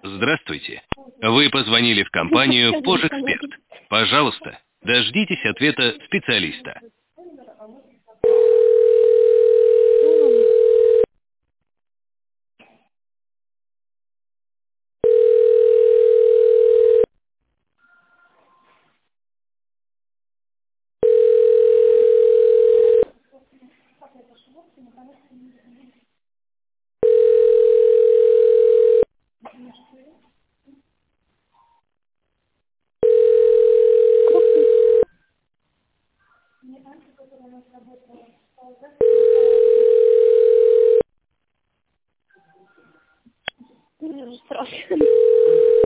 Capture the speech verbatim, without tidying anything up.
Здравствуйте. Вы позвонили в компанию «Пожэксперт». Пожалуйста, дождитесь ответа специалиста.